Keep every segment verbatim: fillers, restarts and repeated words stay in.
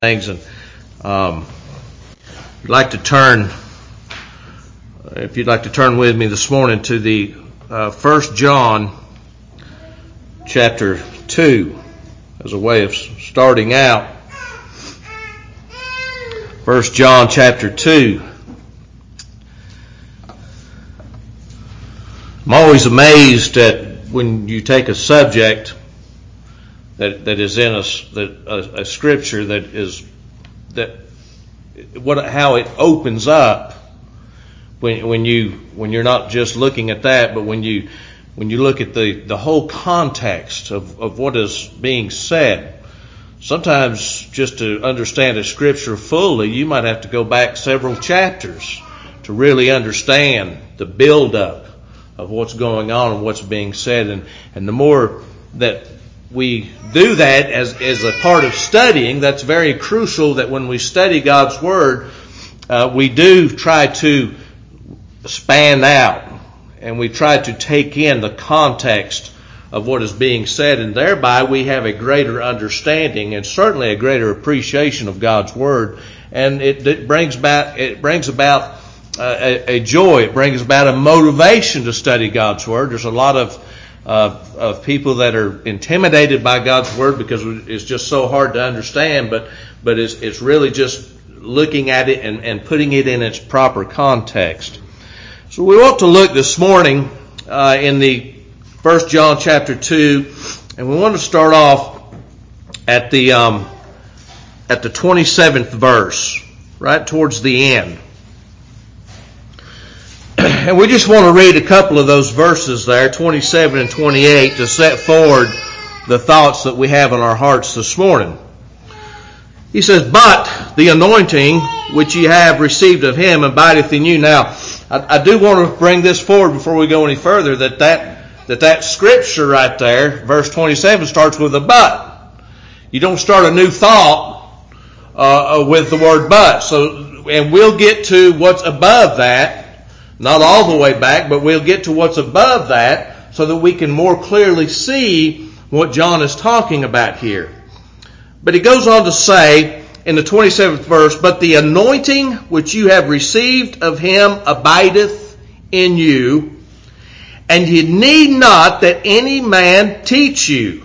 things, and um, I'd like to turn, if you'd like to turn with me this morning to the uh, First John chapter two as a way of starting out. First John chapter two. I'm always amazed at when you take a subject that that is in a, that, a, a scripture that is that what how it opens up when when you when you're not just looking at that, but when you when you look at the, the whole context of, of what is being said. Sometimes just to understand a scripture fully, you might have to go back several chapters to really understand the build-up of what's going on and what's being said. And, and the more that we do that as, as a part of studying, that's very crucial that when we study God's Word, uh, we do try to span out and we try to take in the context of what is being said, and thereby we have a greater understanding and certainly a greater appreciation of God's Word, and it, it brings about it brings about uh, a, a joy. It brings about a motivation to study God's Word. There's a lot of uh, of people that are intimidated by God's Word because it's just so hard to understand, but but it's it's really just looking at it and, and putting it in its proper context. So we want to look this morning uh, in the First John chapter two, and we want to start off at the um, at the twenty-seventh verse, right towards the end. And we just want to read a couple of those verses there, twenty-seven and twenty-eight, to set forward the thoughts that we have in our hearts this morning. He says, "But the anointing which ye have received of him abideth in you." Now, I, I do want to bring this forward before we go any further, that that That that scripture right there, verse twenty-seven, starts with a but. You don't start a new thought uh, with the word but. So, and we'll get to what's above that, not all the way back, but we'll get to what's above that so that we can more clearly see what John is talking about here. But he goes on to say in the twenty-seventh verse, "But the anointing which you have received of him abideth in you, and ye need not that any man teach you.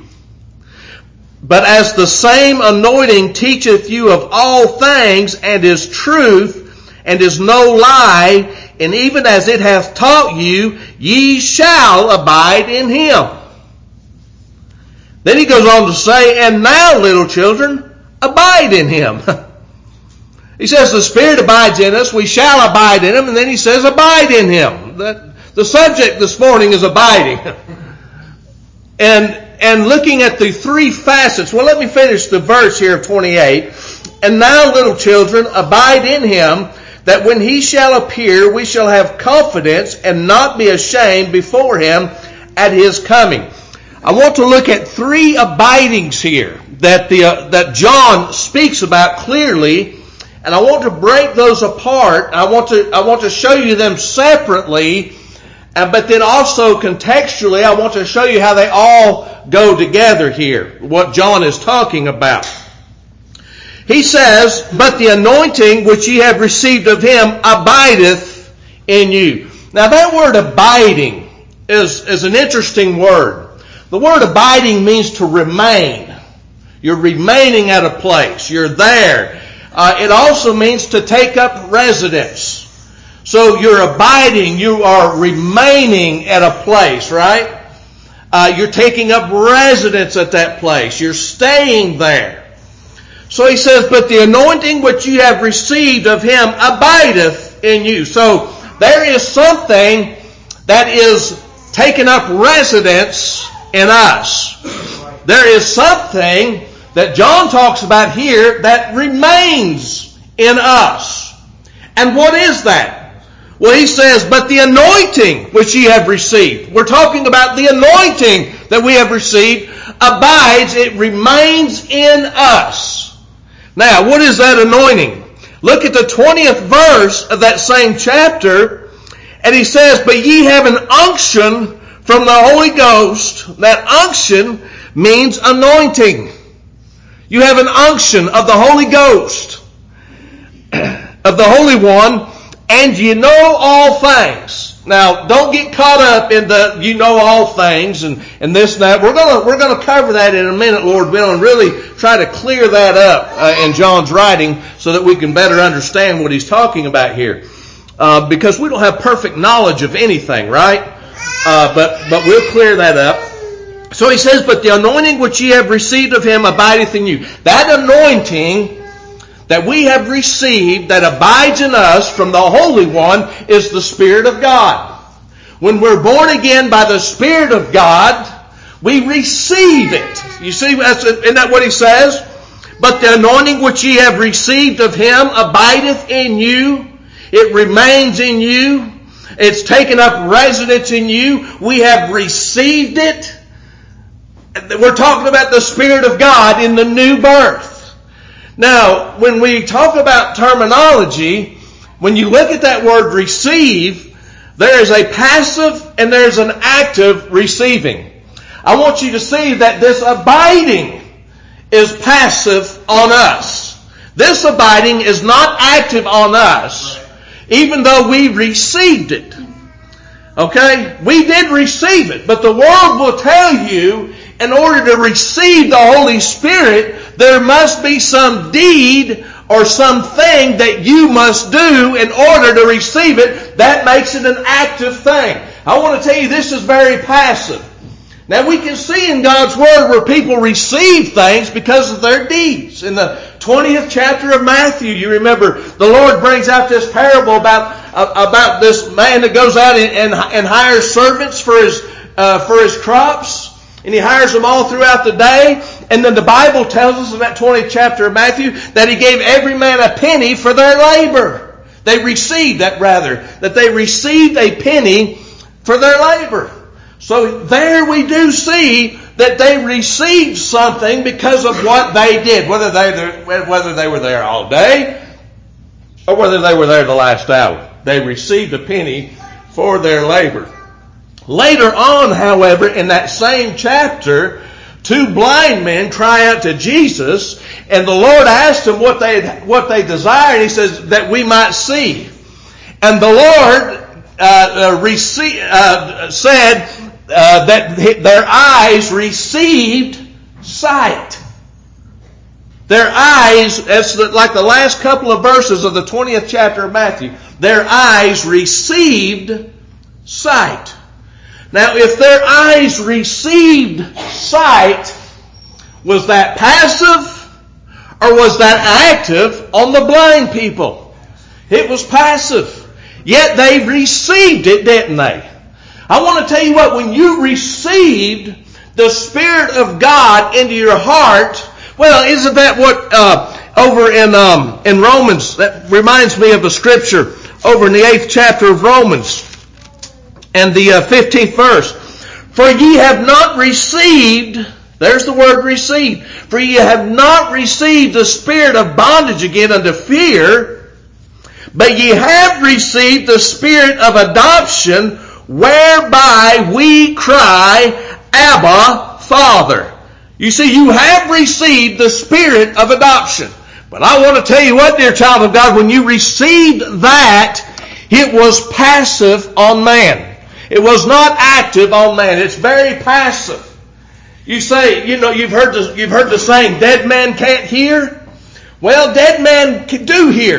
But as the same anointing teacheth you of all things, and is truth, and is no lie, and even as it hath taught you, ye shall abide in him." Then he goes on to say, "And now, little children, abide in him." He says the Spirit abides in us, we shall abide in him, and then he says abide in him. That The subject this morning is abiding. And and looking at the three facets. Well, let me finish the verse here of twenty-eight. "And now, little children, abide in him, that when he shall appear, we shall have confidence and not be ashamed before him at his coming." I want to look at three abidings here that the uh, that John speaks about clearly, and I want to break those apart. I want to I want to show you them separately. Uh, but then also contextually, I want to show you how they all go together here, what John is talking about. He says, "But the anointing which ye have received of him abideth in you." Now that word abiding is, is an interesting word. The word abiding means to remain. You're remaining at a place. You're there. Uh, it also means to take up residence. So you're abiding, you are remaining at a place, right? Uh, you're taking up residence at that place. You're staying there. So he says, "But the anointing which you have received of him abideth in you." So there is something that is taking up residence in us. There is something that John talks about here that remains in us. And what is that? Well, he says, "But the anointing which ye have received." We're talking about the anointing that we have received abides, it remains in us. Now, what is that anointing? Look at the twentieth verse of that same chapter, and he says, "But ye have an unction from the Holy Ghost." That unction means anointing. You have an unction of the Holy Ghost, of the Holy One, and you know all things. Now, don't get caught up in the you know all things and, and this and that. We're gonna we're gonna cover that in a minute, Lord willing, and really try to clear that up uh, in John's writing so that we can better understand what he's talking about here. Uh, because we don't have perfect knowledge of anything, right? Uh, but but we'll clear that up. So he says, "But the anointing which ye have received of him abideth in you." That anointing that we have received, that abides in us from the Holy One, is the Spirit of God. When we're born again by the Spirit of God, we receive it. You see, isn't that what he says? "But the anointing which ye have received of him abideth in you." It remains in you. It's taken up residence in you. We have received it. We're talking about the Spirit of God in the new birth. Now, when we talk about terminology, when you look at that word receive, there is a passive and there's an active receiving. I want you to see that this abiding is passive on us. This abiding is not active on us, even though we received it. Okay? We did receive it, but the world will tell you in order to receive the Holy Spirit, there must be some deed or something that you must do in order to receive it. That makes it an active thing. I want to tell you, this is very passive. Now we can see in God's Word where people receive things because of their deeds. In the twentieth chapter of Matthew, you remember, the Lord brings out this parable about, uh, about this man that goes out and, and, and hires servants for his, uh, for his crops. And he hires them all throughout the day. And then the Bible tells us in that twentieth chapter of Matthew that he gave every man a penny for their labor. They received that rather, that they received a penny for their labor. So there we do see that they received something because of what they did, whether they whether they were there all day or whether they were there the last hour. They received a penny for their labor. Later on, however, in that same chapter, two blind men cry out to Jesus, and the Lord asked them what they what they desired. He says, that we might see. And the Lord uh, uh, rece- uh, said uh, that their eyes received sight. Their eyes, that's like the last couple of verses of the twentieth chapter of Matthew, their eyes received sight. Now, if their eyes received sight, was that passive or was that active on the blind people? It was passive. Yet they received it, didn't they? I want to tell you what, when you received the Spirit of God into your heart, well, isn't that what uh, over in um, in Romans, that reminds me of a scripture over in the eighth chapter of Romans. And the uh, fifteenth verse, "For ye have not received," there's the word received, "for ye have not received the spirit of bondage again unto fear, but ye have received the spirit of adoption, whereby we cry, Abba, Father." You see, you have received the spirit of adoption. But I want to tell you what, dear child of God, when you received that, it was passive on man. It was not active on man. It's very passive. You say, you know, you've heard the, you've heard the saying, dead man can't hear. Well, dead man do hear.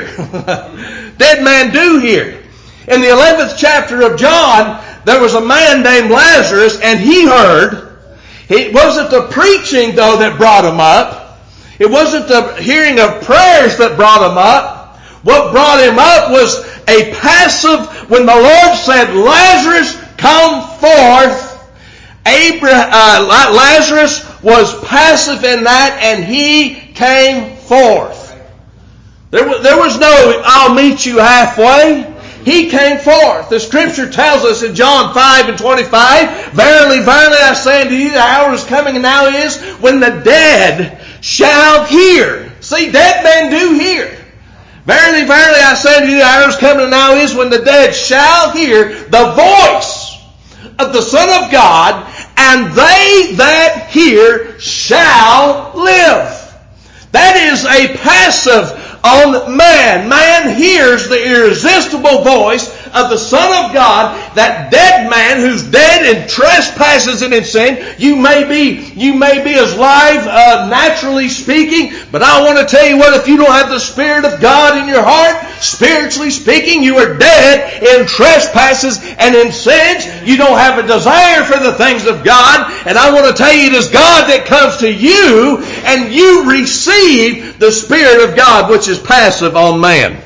Dead man do hear. In the eleventh chapter of John, there was a man named Lazarus, and he heard. It wasn't the preaching, though, that brought him up. It wasn't the hearing of prayers that brought him up. What brought him up was a passive, when the Lord said, Lazarus, come forth. Abraham, uh, Lazarus was passive in that, and he came forth. There was, there was no, I'll meet you halfway. He came forth. The scripture tells us in John five and twenty-five, "Verily, verily, I say unto you, the hour is coming, and now is, when the dead shall hear." See, dead men do hear. "Verily, verily, I say unto you, the hour is coming, and now is, when the dead shall hear the voice of the Son of God, and they that hear shall live." That is a passive on man. Man hears the irresistible voice of the Son of God, that dead man who's dead in trespasses and in sin. You may be, you may be as live, uh, naturally speaking, but I want to tell you what, if you don't have the Spirit of God in your heart, spiritually speaking, you are dead in trespasses and in sins. You don't have a desire for the things of God. And I want to tell you, it is God that comes to you, and you receive the Spirit of God, which is passive on man.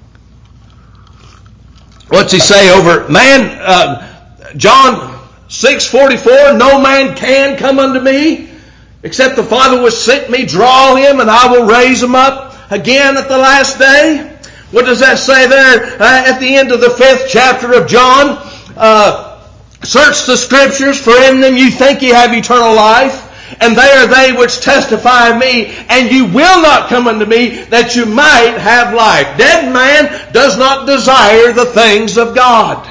What's he say over man? Uh, John six forty-four, no man can come unto me except the Father which sent me draw him, and I will raise him up again at the last day. What does that say there uh, at the end of the fifth chapter of John? Uh, Search the Scriptures, for in them you think you have eternal life, and they are they which testify of me, and you will not come unto me that you might have life. Dead man does not desire the things of God.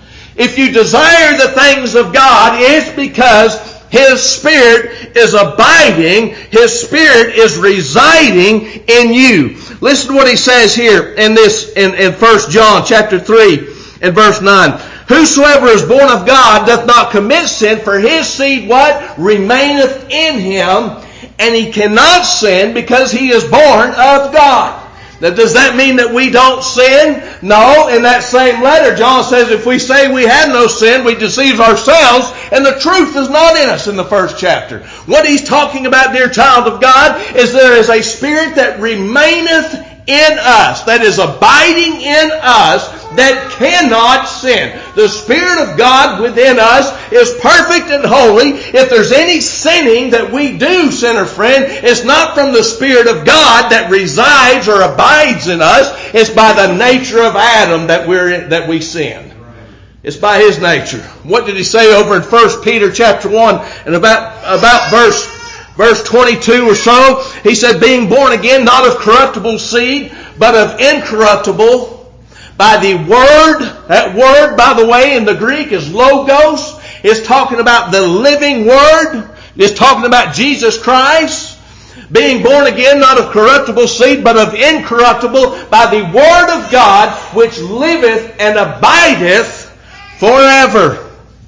If you desire the things of God, it's because His Spirit is abiding, His Spirit is residing in you. Listen to what he says here in this, in, in First John chapter three and verse nine. Whosoever is born of God doth not commit sin, for his seed what? Remaineth in him, and he cannot sin because he is born of God. Now, does that mean that we don't sin? No. In that same letter, John says if we say we have no sin, we deceive ourselves, and the truth is not in us in the first chapter. What he's talking about, dear child of God, is there is a Spirit that remaineth in us, that is abiding in us, that cannot sin. The Spirit of God within us is perfect and holy. If there's any sinning that we do, sinner friend, it's not from the Spirit of God that resides or abides in us. It's by the nature of Adam that we're that we sin. It's by his nature. What did he say over in First Peter chapter one and about about verse verse twenty-two or so? He said, being born again, not of corruptible seed, but of incorruptible, by the Word. That word, by the way, in the Greek is logos. It's talking about the living Word. It's talking about Jesus Christ. Being born again, not of corruptible seed, but of incorruptible, by the Word of God, which liveth and abideth forever.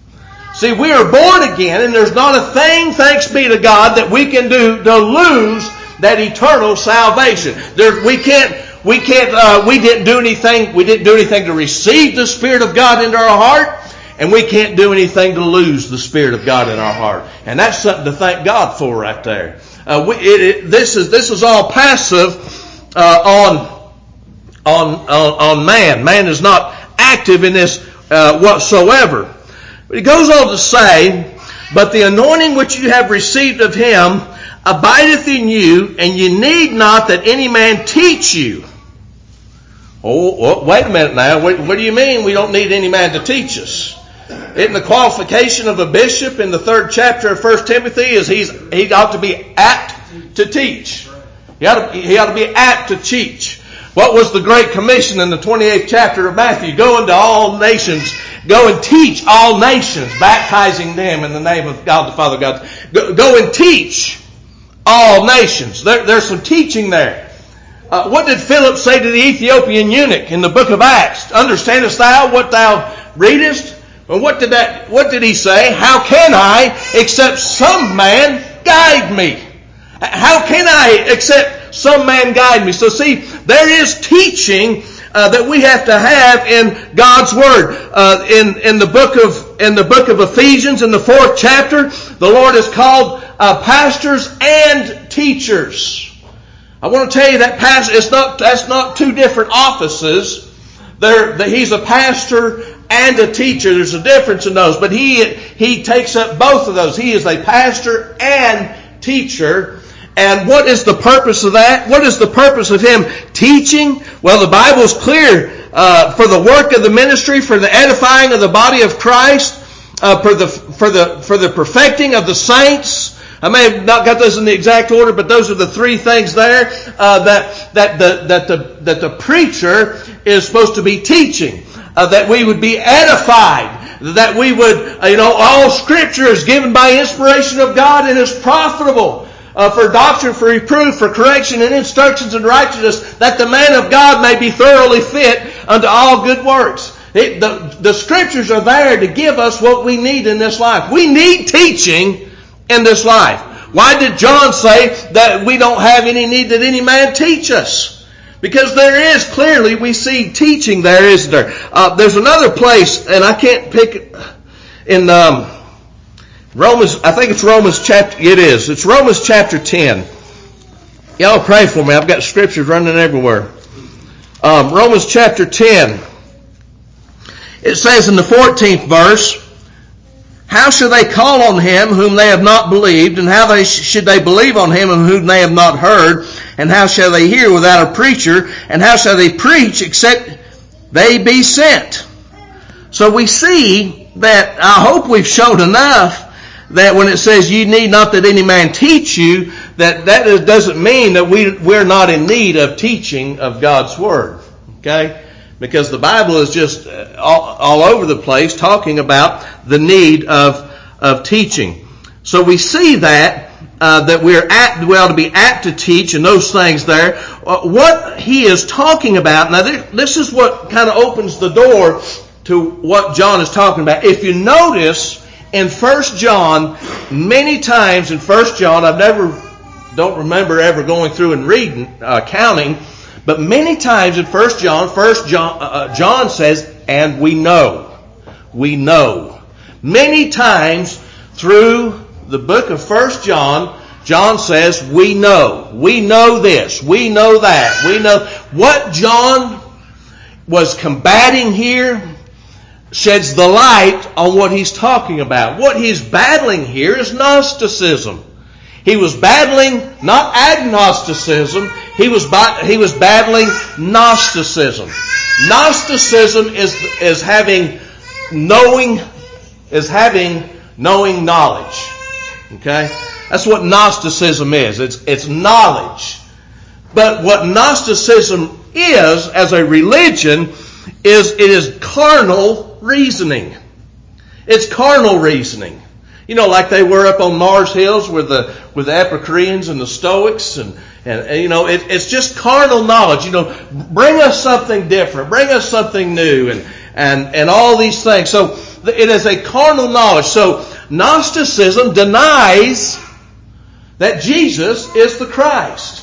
See, we are born again, and there's not a thing, thanks be to God, that we can do to lose that eternal salvation. There, we can't... We can't, uh, we didn't do anything, we didn't do anything to receive the Spirit of God into our heart, and we can't do anything to lose the Spirit of God in our heart. And that's something to thank God for right there. Uh, we, it, it, this is, this is all passive, uh, on, on, on, on man. Man is not active in this, uh, whatsoever. But he goes on to say, but the anointing which you have received of Him abideth in you, and you need not that any man teach you. Oh, wait a minute now. What, what do you mean we don't need any man to teach us? Isn't the qualification of a bishop in the third chapter of First Timothy is he's he ought to be apt to teach. He ought to, he ought to be apt to teach. What was the Great Commission in the twenty-eighth chapter of Matthew? Go into all nations. Go and teach all nations, baptizing them in the name of God the Father, God. Go, go and teach all nations. There, there's some teaching there. Uh, what did Philip say to the Ethiopian eunuch in the book of Acts? Understandest thou what thou readest? Well, what did that? What did he say? How can I, except some man guide me? How can I, except some man guide me? So see, there is teaching uh, that we have to have in God's Word. Uh, in in the book of in the book of Ephesians, in the fourth chapter, the Lord has called uh, pastors and teachers. I want to tell you that pastor, it's not, that's not two different offices. There, the, he's a pastor and a teacher. There's a difference in those, but he he takes up both of those. He is a pastor and teacher. And what is the purpose of that? What is the purpose of him teaching? Well, the Bible's clear. Uh, for the work of the ministry, for the edifying of the body of Christ, uh, for the for the for the perfecting of the saints. I may have not got those in the exact order, but those are the three things there uh, that that the that the that the preacher is supposed to be teaching. Uh, that we would be edified. That we would, uh, you know, all Scripture is given by inspiration of God and is profitable uh, for doctrine, for reproof, for correction, and instructions in righteousness, that the man of God may be thoroughly fit unto all good works. It, the, the Scriptures are there to give us what we need in this life. We need teaching in this life. Why did John say that we don't have any need that any man teach us? Because there is clearly, we see teaching there, isn't there? Uh, there's another place, and I can't pick it, in um, Romans, I think it's Romans chapter, it is. It's Romans chapter ten. Y'all pray for me. I've got scriptures running everywhere. Um, Romans chapter ten. It says in the fourteenth verse, how shall they call on him whom they have not believed? And how they sh- should they believe on him whom they have not heard? And how shall they hear without a preacher? And how shall they preach except they be sent? So we see that, I hope we've shown enough, that when it says you need not that any man teach you, that that doesn't mean that we, we're not in need of teaching of God's Word. Okay? Because the Bible is just all, all over the place talking about the need of, of teaching. So we see that, uh, that we're apt, we ought to be apt to teach and those things there. Uh, what he is talking about, now this, this is what kind of opens the door to what John is talking about. If you notice in First John, many times in First John, I've never, don't remember ever going through and reading, uh, counting, but many times in First John, First John, uh, John says, and we know. We know. Many times through the book of First John, John says, we know. We know this. We know that. We know. What John was combating here sheds the light on what he's talking about. What he's battling here is Gnosticism. He was battling not agnosticism, he was he was battling Gnosticism. Gnosticism is is having knowing is having knowing knowledge. Okay? That's what Gnosticism is. It's it's knowledge. But what Gnosticism is as a religion is it is carnal reasoning. It's carnal reasoning. You know, like they were up on Mars Hills with the with the Epicureans and the Stoics, and, and, and you know, it, it's just carnal knowledge. You know, bring us something different, bring us something new, and and and all these things. So it is a carnal knowledge. So Gnosticism denies that Jesus is the Christ,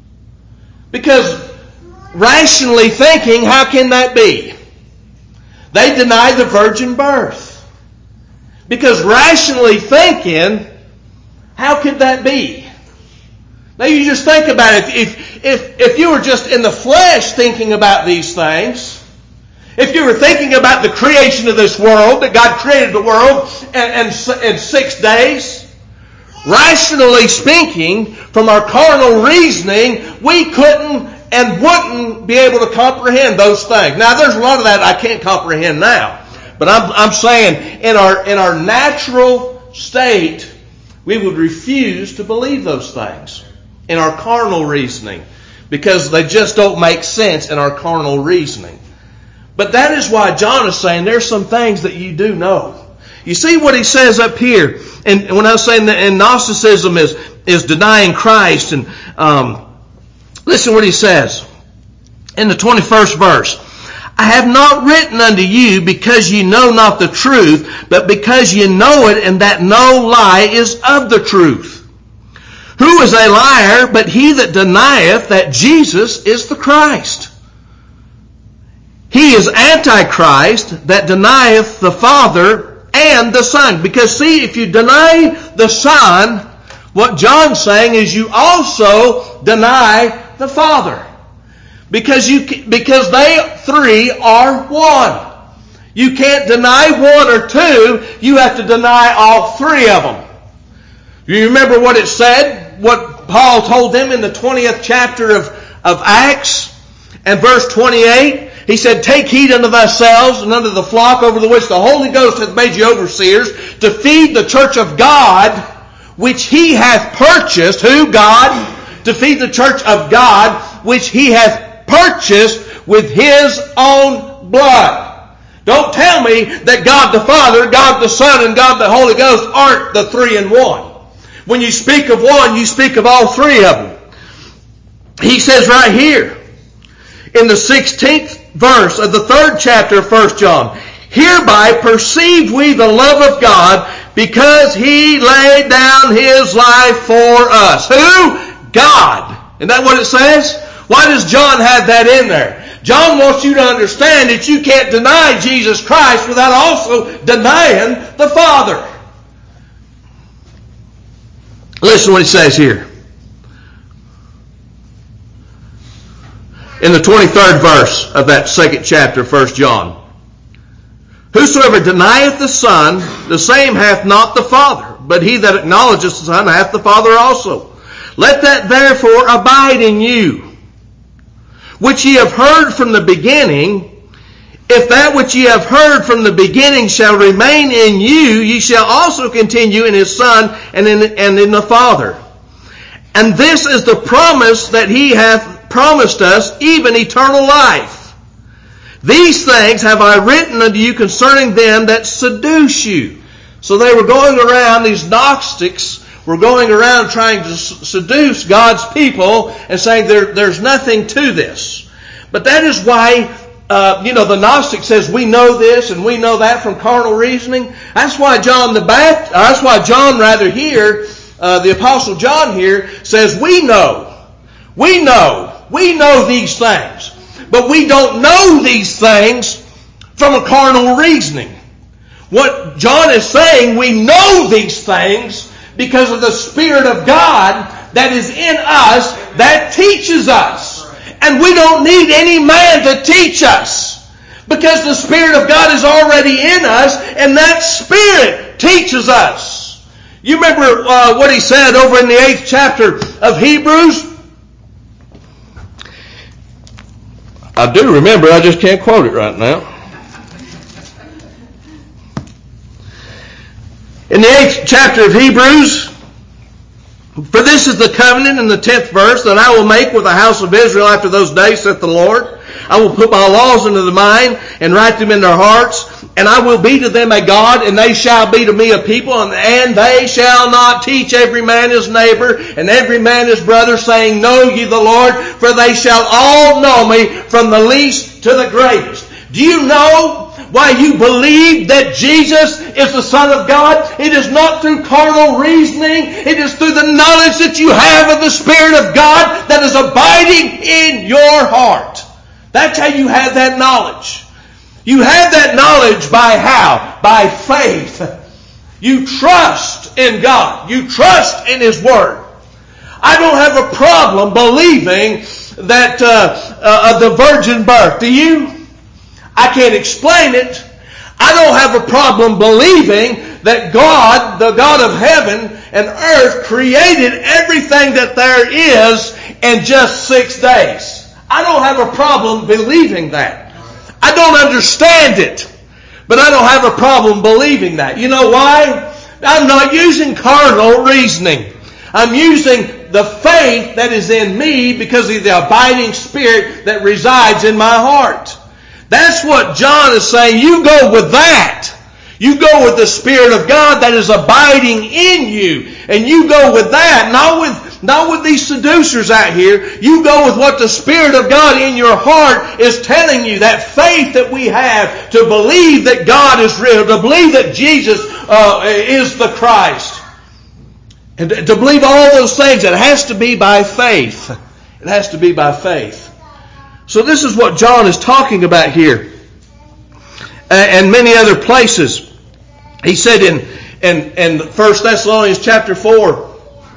because rationally thinking, how can that be? They deny the virgin birth. Because rationally thinking, how could that be? Now you just think about it. If, if, if you were just in the flesh thinking about these things, if you were thinking about the creation of this world, that God created the world in, in, in six days, rationally speaking, from our carnal reasoning, we couldn't and wouldn't be able to comprehend those things. Now there's a lot of that I can't comprehend now. But I'm, I'm saying, in our, in our natural state, we would refuse to believe those things in our carnal reasoning, because they just don't make sense in our carnal reasoning. But that is why John is saying there's some things that you do know. You see what he says up here, and when I was saying that in Gnosticism is, is denying Christ, and um, listen what he says in the twenty-first verse. I have not written unto you because ye know not the truth, but because ye know it, and that no lie is of the truth. Who is a liar but he that denieth that Jesus is the Christ? He is Antichrist that denieth the Father and the Son. Because see, if you deny the Son, what John's saying is you also deny the Father. Because you, because they three are one. You can't deny one or two. You have to deny all three of them. You remember what it said? What Paul told them in the twentieth chapter of, of Acts and verse twenty-eight? He said, take heed unto thyselves and unto the flock over the which the Holy Ghost hath made you overseers, to feed the church of God, which he hath purchased. Who? God. To feed the church of God, which he hath purchased with his own blood. Don't tell me that God the Father, God the Son, and God the Holy Ghost aren't the three in one. When you speak of one, you speak of all three of them. He says right here, in the sixteenth verse of the third chapter of First John, hereby perceive we the love of God, because He laid down His life for us. Who? God. Isn't that what it says? Why does John have that in there? John wants you to understand that you can't deny Jesus Christ without also denying the Father. Listen to what he says here. In the twenty-third verse of that second chapter of First John. Whosoever denieth the Son, the same hath not the Father. But he that acknowledgeth the Son hath the Father also. Let that therefore abide in you, which ye have heard from the beginning. If that which ye have heard from the beginning shall remain in you, ye shall also continue in His Son and in, and in the Father. And this is the promise that He hath promised us, even eternal life. These things have I written unto you concerning them that seduce you. So they were going around, these Gnostics were going around trying to seduce God's people and saying there, there's nothing to this. But that is why, uh, you know, the Gnostic says we know this and we know that from carnal reasoning. That's why John the Baptist, that's why John rather here, uh, the Apostle John here says we know, we know, we know these things. But we don't know these things from a carnal reasoning. What John is saying, we know these things because of the Spirit of God that is in us that teaches us. And we don't need any man to teach us because the Spirit of God is already in us and that Spirit teaches us. You remember uh, what he said over in the eighth chapter of Hebrews? I do remember, I just can't quote it right now. In the eighth chapter of Hebrews, for this is the covenant in the tenth verse that I will make with the house of Israel after those days, saith the Lord. I will put my laws into the mind and write them in their hearts. And I will be to them a God, and they shall be to me a people, and, and they shall not teach every man his neighbor, and every man his brother, saying, Know ye the Lord, for they shall all know me, from the least to the greatest. Do you know why you believe that Jesus is the Son of God? It is not through carnal reasoning. It is through the knowledge that you have of the Spirit of God that is abiding in your heart. That's how you have that knowledge. You have that knowledge by how? By faith. You trust in God. You trust in His Word. I don't have a problem believing that uh, uh, of the virgin birth. Do you? I can't explain it. I don't have a problem believing that God, the God of heaven and earth, created everything that there is in just six days. I don't have a problem believing that. I don't understand it, but I don't have a problem believing that. You know why? I'm not using carnal reasoning. I'm using the faith that is in me because of the abiding Spirit that resides in my heart. That's what John is saying. You go with that. You go with the Spirit of God that is abiding in you. And you go with that, not with, not with these seducers out here. You go with what the Spirit of God in your heart is telling you. That faith that we have to believe that God is real. To believe that Jesus uh, is the Christ. And to believe all those things, it has to be by faith. It has to be by faith. So this is what John is talking about here. And many other places. He said in, in, in First Thessalonians chapter four,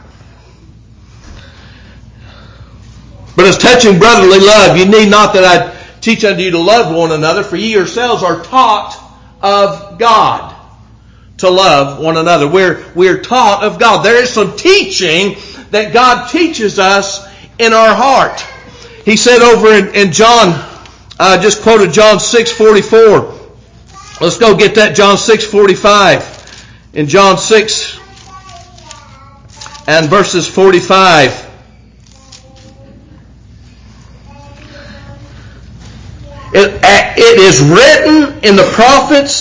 But as touching brotherly love, you need not that I teach unto you to love one another, for ye yourselves are taught of God to love one another. We're, we're taught of God. There is some teaching that God teaches us in our heart. He said over in, in John, I uh, just quoted John six forty-four. Let's go get that, John six forty-five. In John six and verses forty-five. It, it is written in the prophets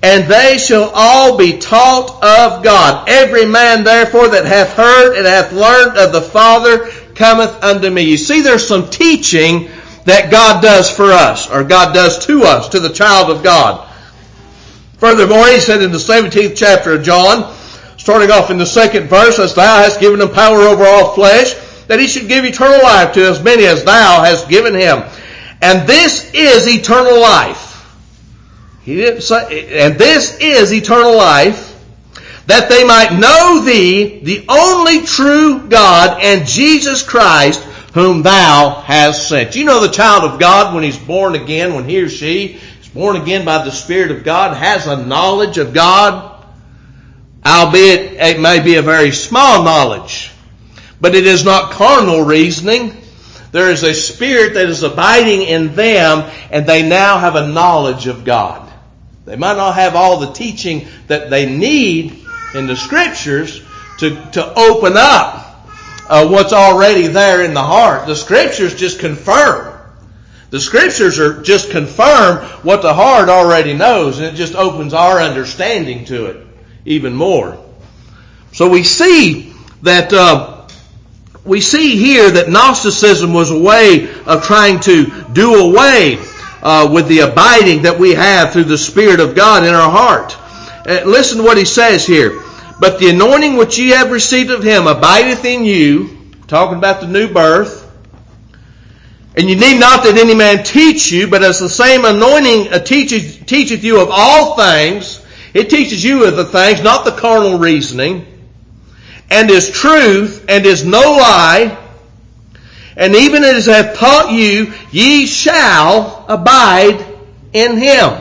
and they shall all be taught of God. Every man therefore that hath heard and hath learned of the Father cometh unto me. You see, there's some teaching that God does for us, or God does to us, to the child of God. Furthermore, he said in the seventeenth chapter of John, starting off in the second verse, as thou hast given him power over all flesh, that he should give eternal life to as many as thou hast given him. And this is eternal life. He didn't say, and this is eternal life, that they might know thee, the only true God, and Jesus Christ, whom thou hast sent. You know, the child of God, when he's born again, when he or she is born again by the Spirit of God, has a knowledge of God, albeit it may be a very small knowledge, but it is not carnal reasoning. There is a spirit that is abiding in them, and they now have a knowledge of God. They might not have all the teaching that they need in the Scriptures to, to open up uh, what's already there in the heart. The Scriptures just confirm. The Scriptures are just confirm what the heart already knows, and it just opens our understanding to it even more. So we see that uh, we see here that Gnosticism was a way of trying to do away Uh, with the abiding that we have through the Spirit of God in our heart. Uh, listen to what he says here. But the anointing which ye have received of him abideth in you, talking about the new birth. And you need not that any man teach you, but as the same anointing uh, teacheth, teacheth you of all things, it teaches you of the things, not the carnal reasoning, and is truth, and is no lie. And even as I have taught you, ye shall abide in him.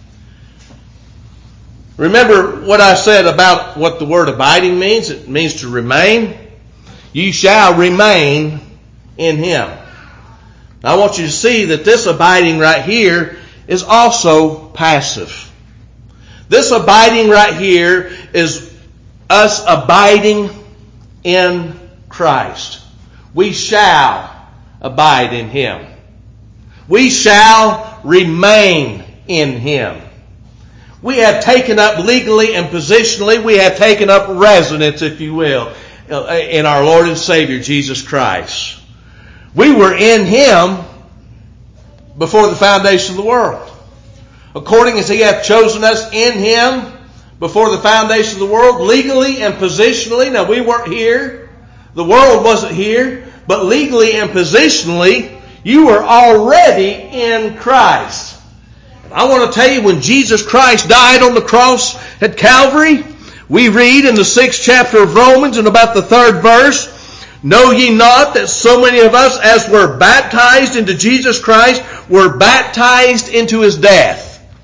Remember what I said about what the word abiding means? It means to remain. You shall remain in him. Now I want you to see that this abiding right here is also passive. This abiding right here is us abiding in Christ. We shall abide in him. We shall remain in him. We have taken up legally and positionally, we have taken up residence, if you will, in our Lord and Savior, Jesus Christ. We were in him before the foundation of the world. According as he hath chosen us in him before the foundation of the world, legally and positionally. Now we weren't here. The world wasn't here, but legally and positionally, you were already in Christ. And I want to tell you, when Jesus Christ died on the cross at Calvary, we read in the sixth chapter of Romans, in about the third verse, know ye not that so many of us, as were baptized into Jesus Christ, were baptized into his death?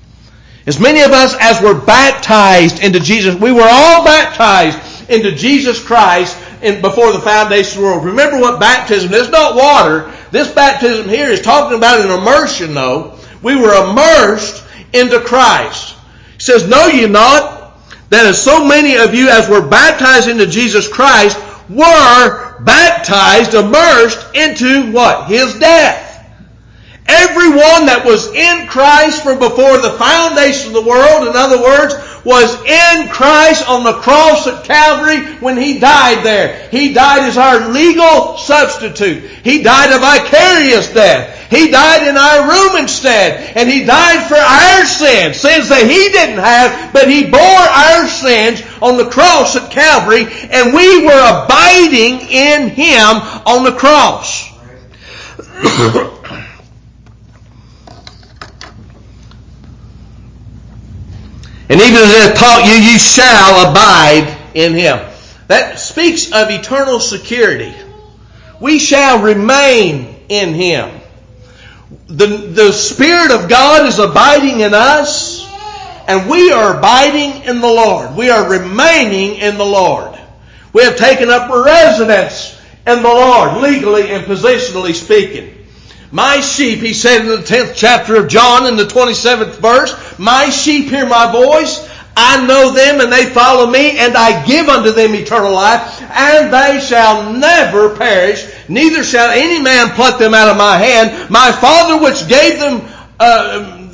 As many of us as were baptized into Jesus, we were all baptized into Jesus Christ in, before the foundation of the world. Remember what baptism is. It's not water. This baptism here is talking about an immersion, though. We were immersed into Christ. He says, know ye not that as so many of you as were baptized into Jesus Christ were baptized, immersed into what? His death. Everyone that was in Christ from before the foundation of the world, in other words, was in Christ on the cross at Calvary when he died there. He died as our legal substitute. He died a vicarious death. He died in our room instead. And he died for our sins. Sins that he didn't have, but he bore our sins on the cross at Calvary. And we were abiding in him on the cross. And even as I have taught you, you shall abide in him. That speaks of eternal security. We shall remain in him. The, the Spirit of God is abiding in us, and we are abiding in the Lord. We are remaining in the Lord. We have taken up residence in the Lord, legally and positionally speaking. My sheep, he said in the tenth chapter of John in the twenty-seventh verse, my sheep hear my voice, I know them and they follow me, and I give unto them eternal life, and they shall never perish, neither shall any man pluck them out of my hand. My Father which gave them, uh,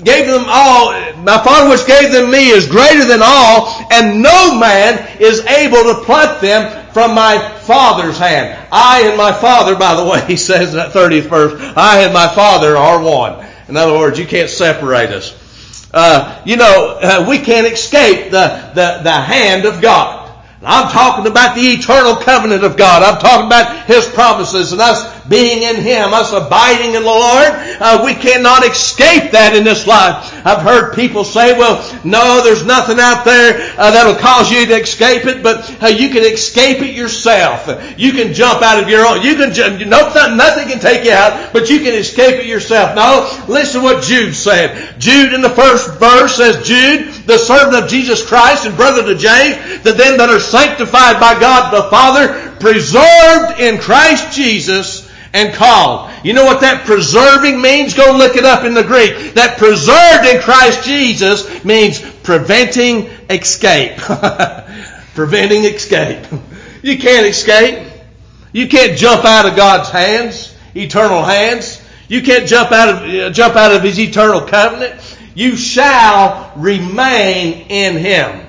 gave them all, my Father which gave them me is greater than all, and no man is able to pluck them from my Father's hand. I and my Father, by the way, he says in that thirtieth verse, I and my Father are one. In other words, you can't separate us. Uh, you know, uh, we can't escape the, the, the hand of God. I'm talking about the eternal covenant of God. I'm talking about His promises and us being in Him, us abiding in the Lord. Uh, we cannot escape that in this life. I've heard people say, well, no, there's nothing out there uh, that'll cause you to escape it, but uh, you can escape it yourself. You can jump out of your own, you can, no, nothing can take you out, but you can escape it yourself. No, listen to what Jude said. Jude in the first verse says, Jude, the servant of Jesus Christ and brother to James, to them that are sanctified by God the Father, preserved in Christ Jesus, and called. You know what that preserving means? Go look it up in the Greek. That preserved in Christ Jesus means preventing escape. Preventing escape. You can't escape. You can't jump out of God's hands, eternal hands. You can't jump out of uh, jump out of His eternal covenant. You shall remain in Him.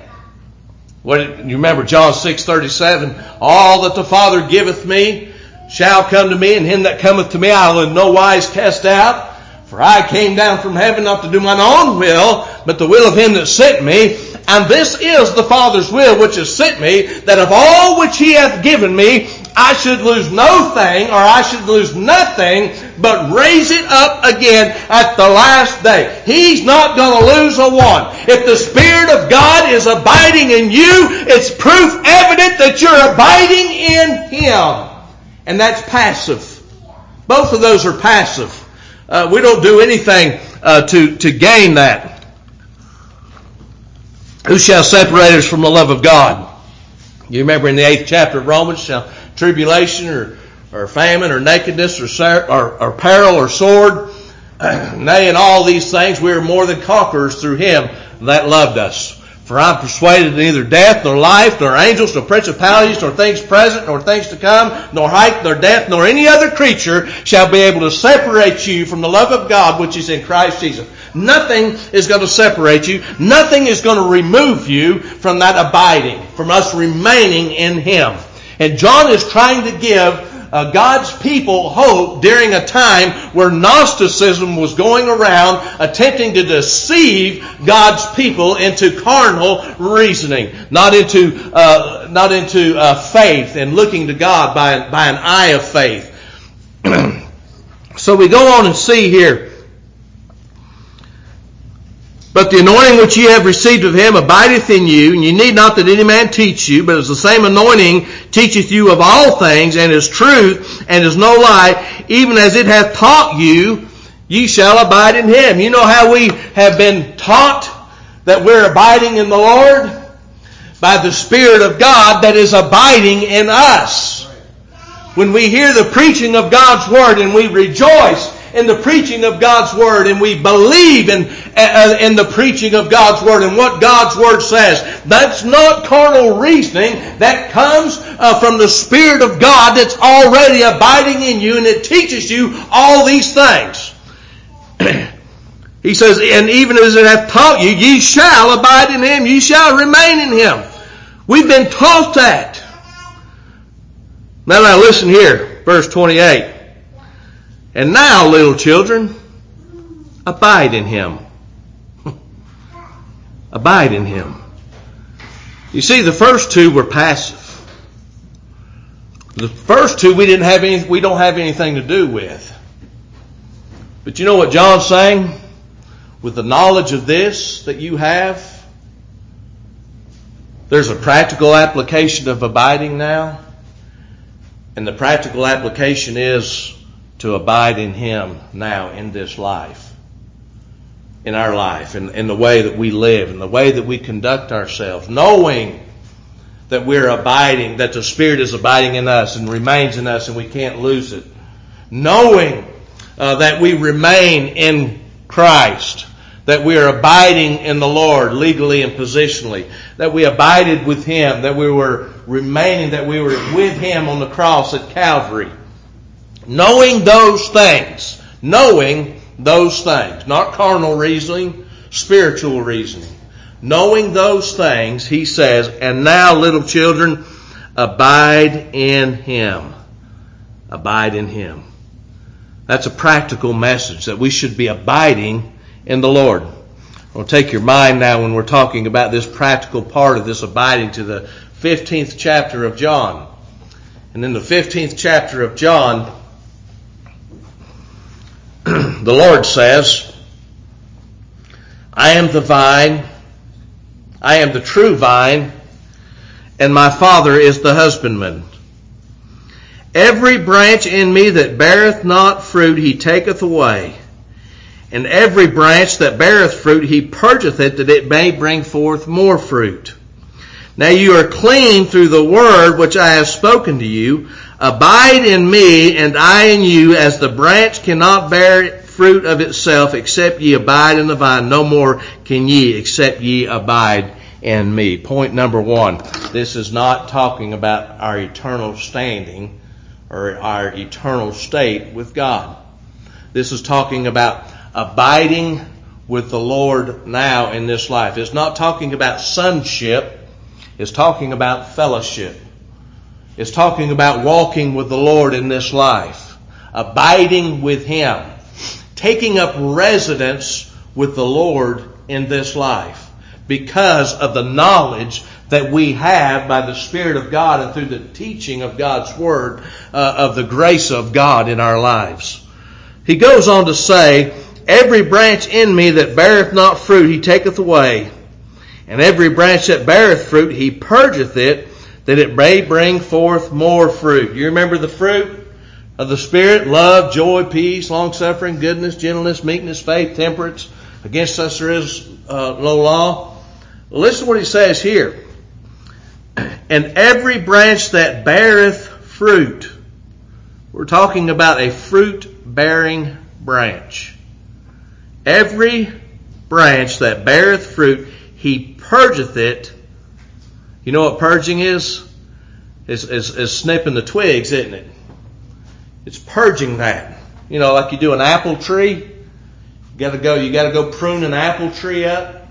What, you remember John six thirty-seven, all that the Father giveth me shall come to me, and him that cometh to me I will in no wise cast out. For I came down from heaven not to do mine own will, but the will of him that sent me. And this is the Father's will which has sent me, that of all which He hath given me, I should lose no thing, or I should lose nothing, but raise it up again at the last day. He's not going to lose a one. If the Spirit of God is abiding in you, it's proof evident that you're abiding in Him. And that's passive. Both of those are passive. Uh, we don't do anything uh, to, to gain that. Who shall separate us from the love of God? You remember in the eighth chapter of Romans, shall tribulation or, or famine or nakedness or, or, or peril or sword, nay, in all these things we are more than conquerors through Him that loved us. For I am persuaded that neither death, nor life, nor angels, nor principalities, nor things present, nor things to come, nor height, nor depth, nor any other creature shall be able to separate you from the love of God which is in Christ Jesus. Nothing is going to separate you. Nothing is going to remove you from that abiding, from us remaining in Him. And John is trying to give Uh, God's people hope during a time where Gnosticism was going around attempting to deceive God's people into carnal reasoning, not into uh, not into uh, faith and looking to God by by an eye of faith. So we go on and see here. But the anointing which ye have received of Him abideth in you, and ye need not that any man teach you, but as the same anointing teacheth you of all things, and is truth, and is no lie, even as it hath taught you, ye shall abide in Him. You know how we have been taught that we're abiding in the Lord? By the Spirit of God that is abiding in us. When we hear the preaching of God's Word and we rejoice in the preaching of God's Word, and we believe in, uh, in the preaching of God's Word and what God's Word says. That's not carnal reasoning. That comes uh, from the Spirit of God that's already abiding in you, and it teaches you all these things. He says, and even as it hath taught you, ye shall abide in Him, ye shall remain in Him. We've been taught that. Now, now listen here, verse twenty-eight. And now, little children, abide in Him. Abide in Him. You see, the first two were passive. The first two we didn't have any, we don't have anything to do with. But you know what John's saying? With the knowledge of this that you have, there's a practical application of abiding now. And the practical application is to abide in Him now in this life, in our life, in, in the way that we live, in the way that we conduct ourselves, knowing that we're abiding, that the Spirit is abiding in us and remains in us and we can't lose it. Knowing uh, that we remain in Christ, that we are abiding in the Lord legally and positionally, that we abided with Him, that we were remaining, that we were with Him on the cross at Calvary. Knowing those things, knowing those things, not carnal reasoning, spiritual reasoning. Knowing those things, he says, and now, little children, abide in him. Abide in him. That's a practical message, that we should be abiding in the Lord. I'll take your mind now when we're talking about this practical part of this abiding to the fifteenth chapter of John. And in the fifteenth chapter of John, the Lord says, I am the vine, I am the true vine, and my Father is the husbandman. Every branch in me that beareth not fruit, he taketh away. And every branch that beareth fruit, he purgeth it, that it may bring forth more fruit. Now you are clean through the word which I have spoken to you. Abide in me, and I in you, as the branch cannot bear fruit of itself, except ye abide in the vine. No more can ye, except ye abide in me. Point number one. This is not talking about our eternal standing or our eternal state with God. This is talking about abiding with the Lord now in this life. It's not talking about sonship. It's talking about fellowship. It's talking about walking with the Lord in this life. Abiding with him. Taking up residence with the Lord in this life. Because of the knowledge that we have by the Spirit of God and through the teaching of God's Word, uh, of the grace of God in our lives. He goes on to say, every branch in me that beareth not fruit, he taketh away. And every branch that beareth fruit, he purgeth it, that it may bring forth more fruit. You remember the fruit of the Spirit? Love, joy, peace, long-suffering, goodness, gentleness, meekness, faith, temperance. Against us there is uh, no law. Listen to what he says here. And every branch that beareth fruit. We're talking about a fruit-bearing branch. Every branch that beareth fruit, he purgeth it. You know what purging is? It's, it's, it's snipping the twigs, isn't it? It's purging that. You know, like you do an apple tree. You gotta go, you gotta go prune an apple tree up.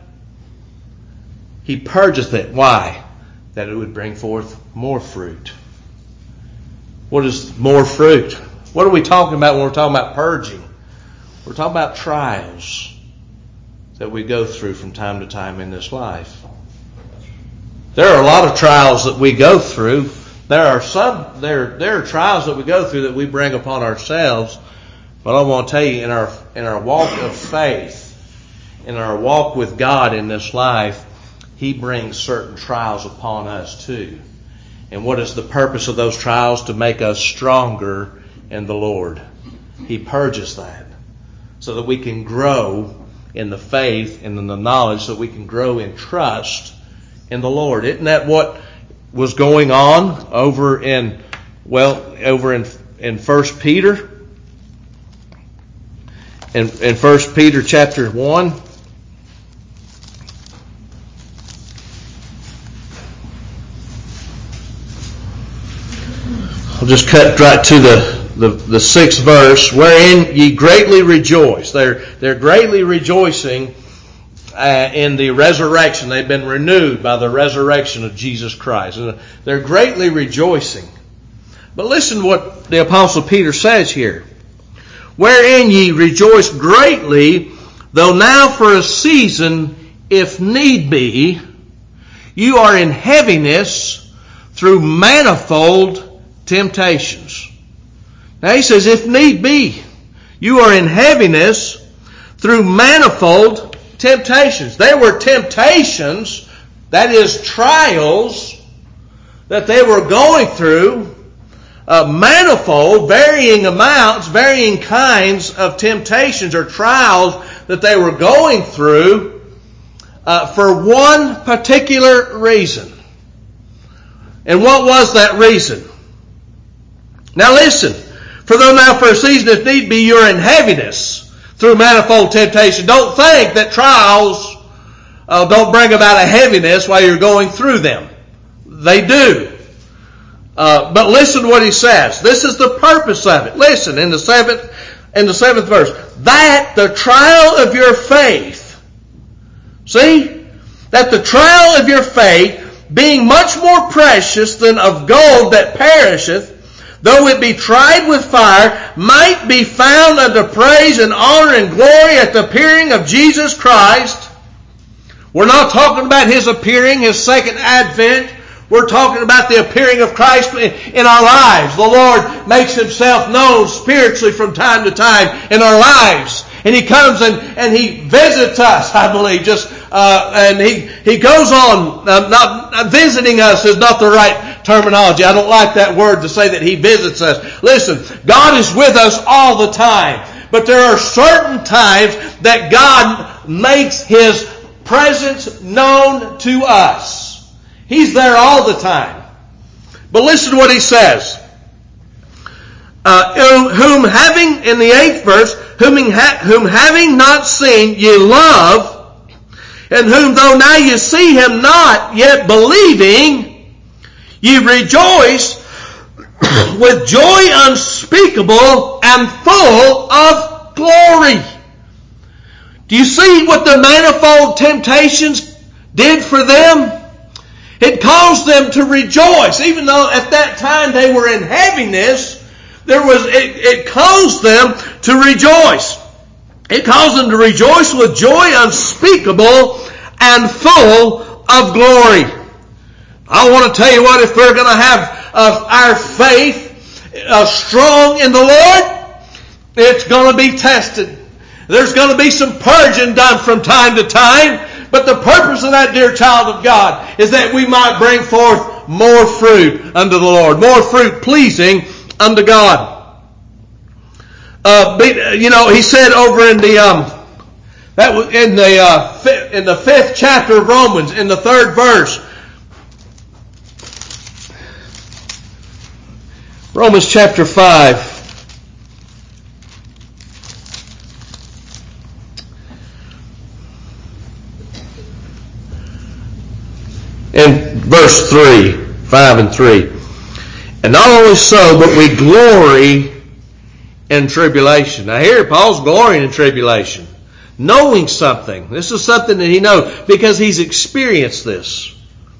He purgeth it. Why? That it would bring forth more fruit. What is more fruit? What are we talking about when we're talking about purging? We're talking about trials that we go through from time to time in this life. There are a lot of trials that we go through. There are some, there, there are trials that we go through that we bring upon ourselves. But I want to tell you, in our, in our walk of faith, in our walk with God in this life, he brings certain trials upon us too. And what is the purpose of those trials? To make us stronger in the Lord. He purges that so that we can grow in the faith and in the knowledge, so that we can grow in trust in the Lord. Isn't that what was going on over in, well, over in, in First Peter? In, in First Peter chapter one. I'll just cut right to the, the, the sixth verse, wherein ye greatly rejoice. They're, they're greatly rejoicing uh, in the resurrection. They've been renewed by the resurrection of Jesus Christ. And they're greatly rejoicing. But listen to what the Apostle Peter says here. Wherein ye rejoice greatly, though now for a season, if need be, you are in heaviness through manifold temptations. Now he says, if need be, you are in heaviness through manifold temptations. There were temptations, that is trials, that they were going through, uh, manifold, varying amounts, varying kinds of temptations or trials that they were going through uh, for one particular reason. And what was that reason? Now listen, for though now for a season if need be you're in heaviness through manifold temptation. Don't think that trials uh, don't bring about a heaviness while you're going through them. They do. Uh, but listen to what he says. This is the purpose of it. Listen, in the seventh in the seventh verse, that the trial of your faith, see, that the trial of your faith, being much more precious than of gold that perisheth, though it be tried with fire, might be found unto praise and honor and glory at the appearing of Jesus Christ. We're not talking about His appearing, His second advent. We're talking about the appearing of Christ in our lives. The Lord makes Himself known spiritually from time to time in our lives. And He comes and, and He visits us, I believe, just, uh, and He, He goes on, uh, not, uh, visiting us is not the right terminology. I don't like that word to say that He visits us. Listen, God is with us all the time. But there are certain times that God makes His presence known to us. He's there all the time. But listen to what He says. Uh, whom having, in the eighth verse, whom, ha- whom having not seen ye love, and whom though now ye see Him not, yet believing, ye rejoice with joy unspeakable and full of glory. Do you see what the manifold temptations did for them? It caused them to rejoice. Even though at that time they were in heaviness, there was, it, it caused them to rejoice. It caused them to rejoice with joy unspeakable and full of glory. I want to tell you what, if we're going to have uh, our faith uh, strong in the Lord, it's going to be tested. There's going to be some purging done from time to time. But the purpose of that, dear child of God, is that we might bring forth more fruit unto the Lord. More fruit pleasing unto God. Uh, you know, He said over in the, um, that was in the, uh, fi- in the fifth chapter of Romans, in the third verse. Romans chapter five. In verse three, five and three. And not only so, but we glory in tribulation. Now here, Paul's glorying in tribulation. Knowing something. This is something that he knows because he's experienced this.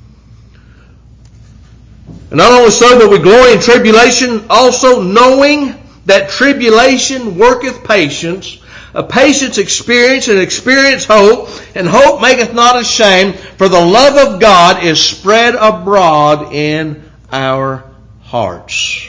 And not only so, but we glory in tribulation, also knowing that tribulation worketh patience, a patience experience, and experience hope, and hope maketh not ashamed, for the love of God is spread abroad in our hearts.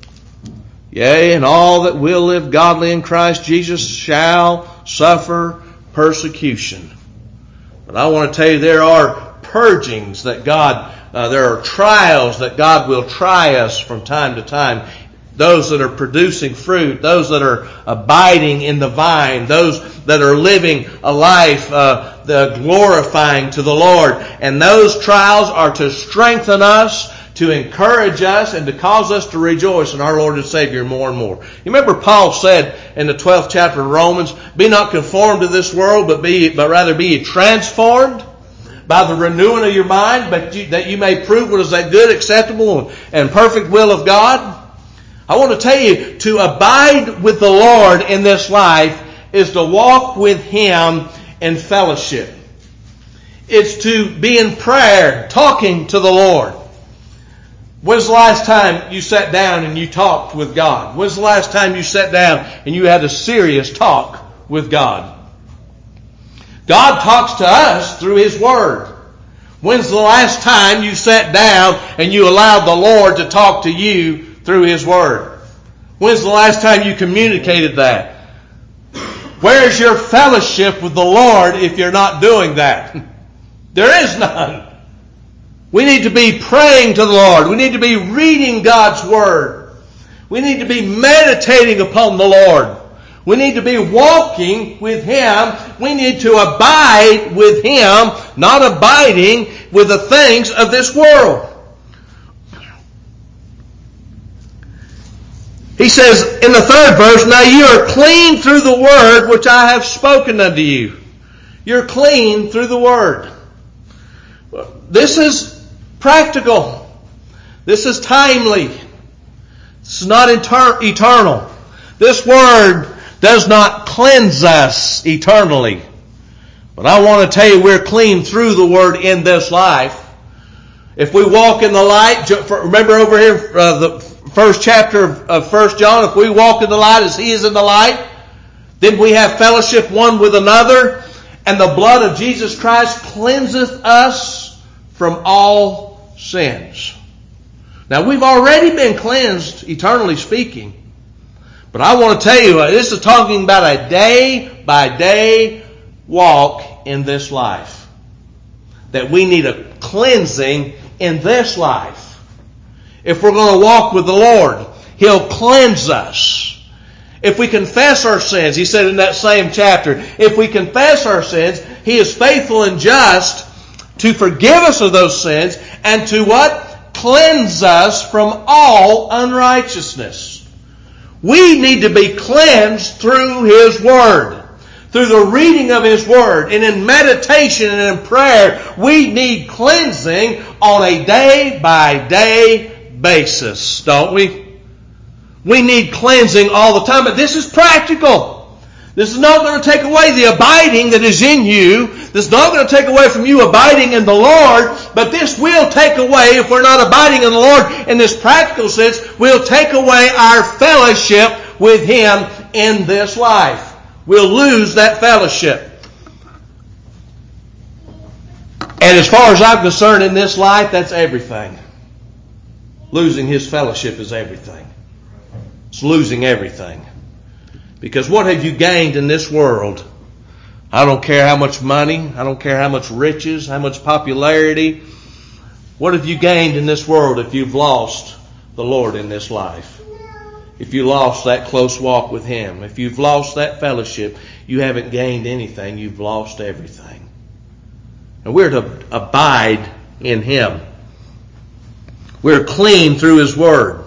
Yea, and all that will live godly in Christ Jesus shall suffer persecution. But I want to tell you, there are purgings that God, uh, there are trials that God will try us from time to time. Those that are producing fruit, those that are abiding in the vine, those that are living a life uh, the glorifying to the Lord. And those trials are to strengthen us, to encourage us, and to cause us to rejoice in our Lord and Savior more and more. You remember Paul said in the twelfth chapter of Romans, be not conformed to this world, but be, but rather be ye transformed by the renewing of your mind, but you, that you may prove what is that good, acceptable, and perfect will of God. I want to tell you, to abide with the Lord in this life is to walk with Him in fellowship. It's to be in prayer, talking to the Lord. When's the last time you sat down and you talked with God? When's the last time you sat down and you had a serious talk with God? God talks to us through His Word. When's the last time you sat down and you allowed the Lord to talk to you through His Word? When's the last time you communicated that? Where's your fellowship with the Lord if you're not doing that? There is none. We need to be praying to the Lord. We need to be reading God's Word. We need to be meditating upon the Lord. We need to be walking with Him. We need to abide with Him, not abiding with the things of this world. He says in the third verse, now you are clean through the word which I have spoken unto you. You're clean through the word. This is practical. This is timely. This is not inter- eternal. This word does not cleanse us eternally. But I want to tell you, we're clean through the Word in this life. If we walk in the light, remember over here, uh, the first chapter of First John, if we walk in the light as He is in the light, then we have fellowship one with another, and the blood of Jesus Christ cleanseth us from all sins. Now, we've already been cleansed, eternally speaking. But I want to tell you, this is talking about a day-by-day walk in this life. That we need a cleansing in this life. If we're going to walk with the Lord, He'll cleanse us. If we confess our sins, He said in that same chapter, if we confess our sins, He is faithful and just to forgive us of those sins and to what? Cleanse us from all unrighteousness. We need to be cleansed through His Word. Through the reading of His Word and in meditation and in prayer, we need cleansing on a day-by-day basis, don't we? We need cleansing all the time, but this is practical. This is not going to take away the abiding that is in you. This is not going to take away from you abiding in the Lord, but this will take away, if we're not abiding in the Lord in this practical sense, will take away our fellowship with Him in this life. We'll lose that fellowship. And as far as I'm concerned in this life, that's everything. Losing His fellowship is everything. It's losing everything. Because what have you gained in this world? I don't care how much money. I don't care how much riches, how much popularity. What have you gained in this world if you've lost the Lord in this life? If you lost that close walk with Him, if you've lost that fellowship, you haven't gained anything. You've lost everything. And we're to abide in Him. We're clean through His Word.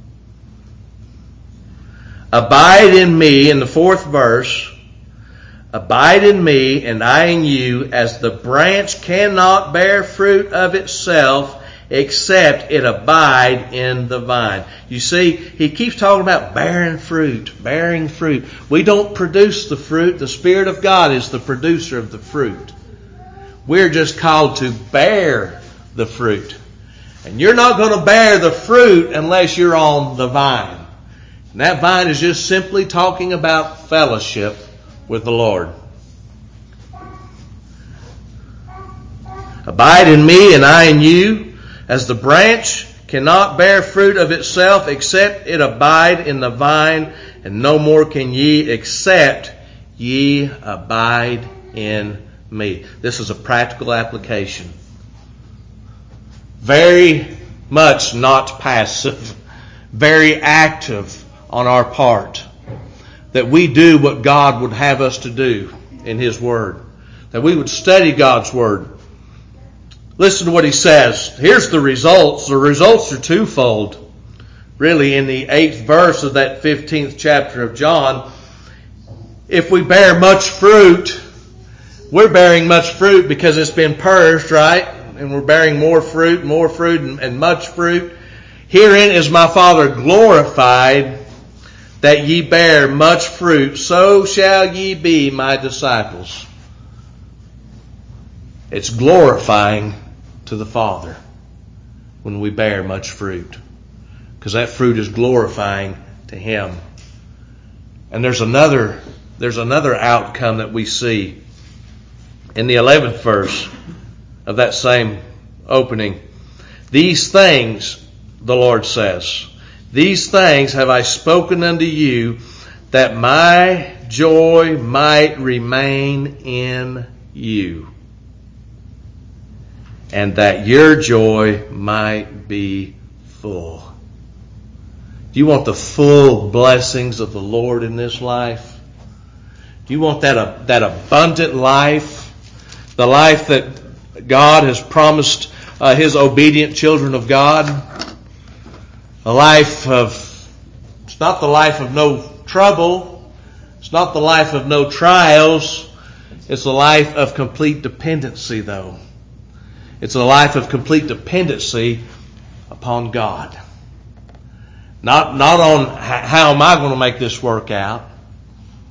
Abide in me, in the fourth verse, abide in me and I in you, as the branch cannot bear fruit of itself except it abide in the vine. You see, he keeps talking about bearing fruit, bearing fruit. We don't produce the fruit. The Spirit of God is the producer of the fruit. We're just called to bear the fruit. And you're not going to bear the fruit unless you're on the vine. And that vine is just simply talking about fellowship with the Lord. Abide in me and I in you, as the branch cannot bear fruit of itself except it abide in the vine, and no more can ye except ye abide in me. This is a practical application. Very much not passive, very active on our part. That we do what God would have us to do in His Word. That we would study God's Word. Listen to what He says. Here's the results. The results are twofold. Really, in the eighth verse of that fifteenth chapter of John, if we bear much fruit, we're bearing much fruit because it's been purged, right? And we're bearing more fruit, more fruit, and, and much fruit. Herein is my Father glorified, that ye bear much fruit, so shall ye be my disciples. It's glorifying to the Father when we bear much fruit, because that fruit is glorifying to Him. And there's another there's another outcome that we see in the eleventh verse of that same opening. These things, the Lord says, these things have I spoken unto you, that my joy might remain in you, and that your joy might be full. Do you want the full blessings of the Lord in this life? Do you want that, uh, that abundant life? The life that God has promised uh, His obedient children of God? A life of, it's not the life of no trouble. It's not the life of no trials. It's a life of complete dependency, though. It's a life of complete dependency upon God. Not, not on how am I going to make this work out.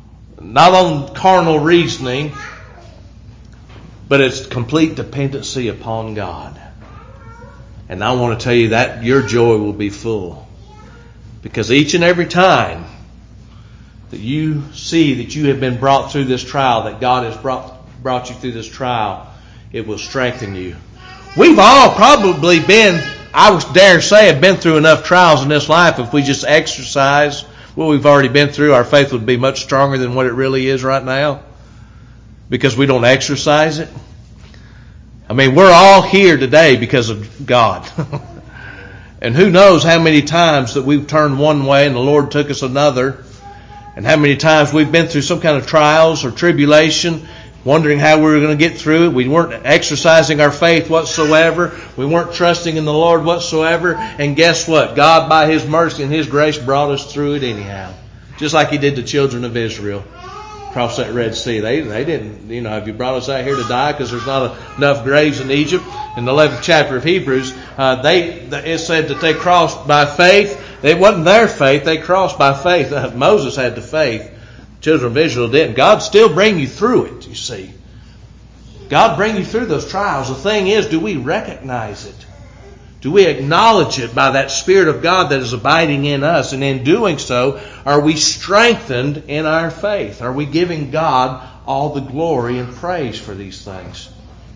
not on carnal reasoning, but it's complete dependency upon God. And I want to tell you that your joy will be full. Because each and every time that you see that you have been brought through this trial, that God has brought brought you through this trial, it will strengthen you. We've all probably been, I would dare say, have been through enough trials in this life. If we just exercise what we've already been through, our faith would be much stronger than what it really is right now. Because we don't exercise it. I mean, we're all here today because of God. And who knows how many times that we've turned one way and the Lord took us another. And how many times we've been through some kind of trials or tribulation, wondering how we were going to get through it. We weren't exercising our faith whatsoever. We weren't trusting in the Lord whatsoever. And guess what? God, by His mercy and His grace, brought us through it anyhow. Just like He did the children of Israel. Across that Red Sea. They they didn't, you know, have you brought us out here to die because there's not a, enough graves in Egypt? In the eleventh chapter of Hebrews, uh, they it said that they crossed by faith. It wasn't their faith. They crossed by faith. Uh, Moses had the faith. The children of Israel didn't. God still bring you through it, you see. God bring you through those trials. The thing is, do we recognize it? Do we acknowledge it by that Spirit of God that is abiding in us? And in doing so, are we strengthened in our faith? Are we giving God all the glory and praise for these things?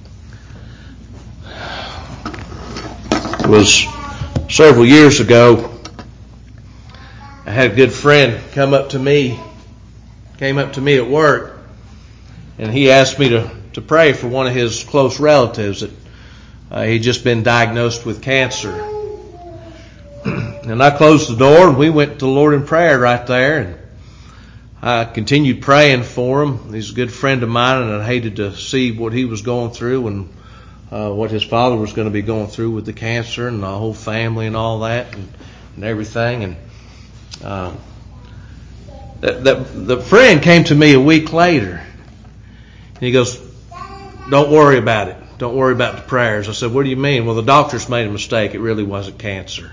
It was several years ago, I had a good friend come up to me, came up to me at work, and he asked me to, to pray for one of his close relatives that Uh, he'd just been diagnosed with cancer. And I closed the door and we went to the Lord in prayer right there. And I continued praying for him. He's a good friend of mine and I hated to see what he was going through and uh, what his father was going to be going through with the cancer and the whole family and all that and, and everything. And uh, that, that, the friend came to me a week later and he goes, "Don't worry about it. Don't worry about the prayers." I said, "What do you mean?" "Well, the doctors made a mistake. It really wasn't cancer."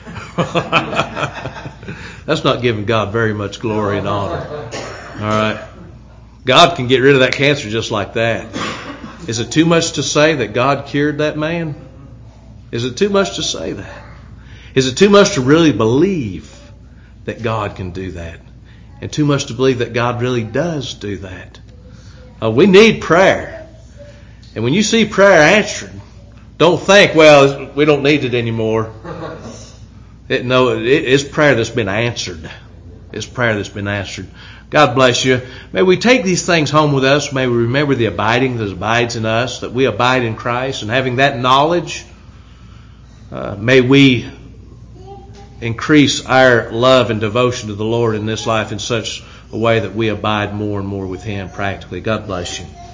That's not giving God very much glory and honor. All right. God can get rid of that cancer just like that. Is it too much to say that God cured that man? Is it too much to say that? Is it too much to really believe that God can do that? And too much to believe that God really does do that? Uh, we need prayer. And when you see prayer answered, don't think, well, we don't need it anymore. It, no, it, it's prayer that's been answered. It's prayer that's been answered. God bless you. May we take these things home with us. May we remember the abiding that abides in us, that we abide in Christ. And having that knowledge, uh, may we increase our love and devotion to the Lord in this life in such a way that we abide more and more with Him practically. God bless you.